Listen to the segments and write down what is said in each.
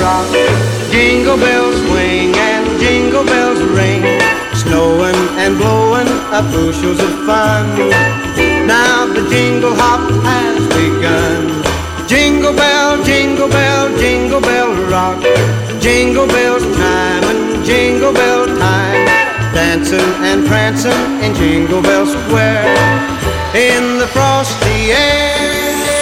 rock. Jingle bells swing and jingle bells ring, snowing and blowing up bushels of fun. Now the jingle hop has begun. Jingle bell, jingle bell, jingle bell rock. Jingle bells chime and jingle bell time, dancing and prancing in Jingle Bell Square in the frosty air.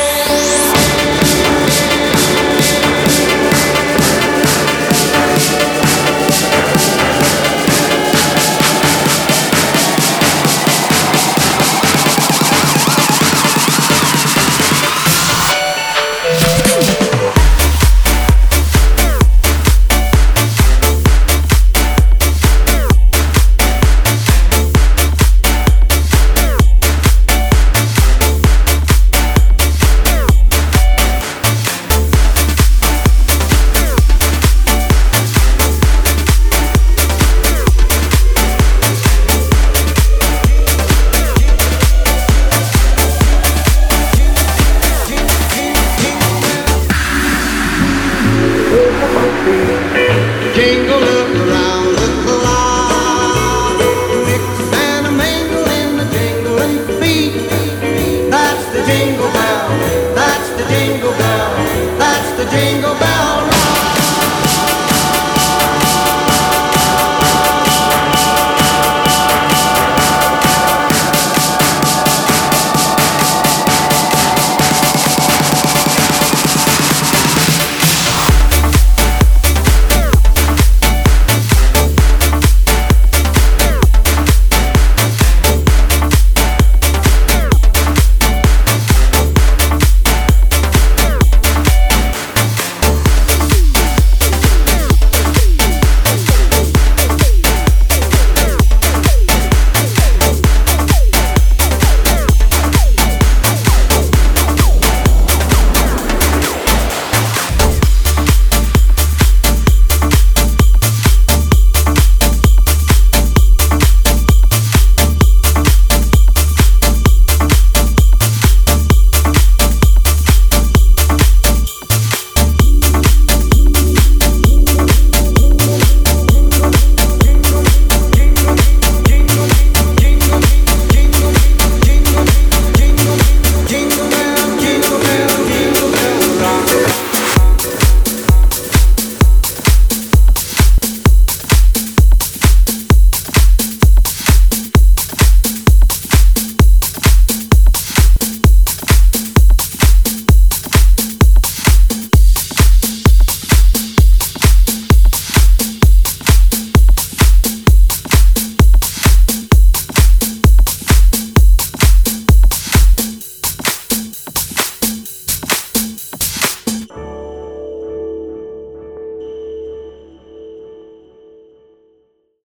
Jingle around the clock, mix and a mingle in the jingling beat. That's the jingle bell, that's the jingle bell, that's the jingle bell.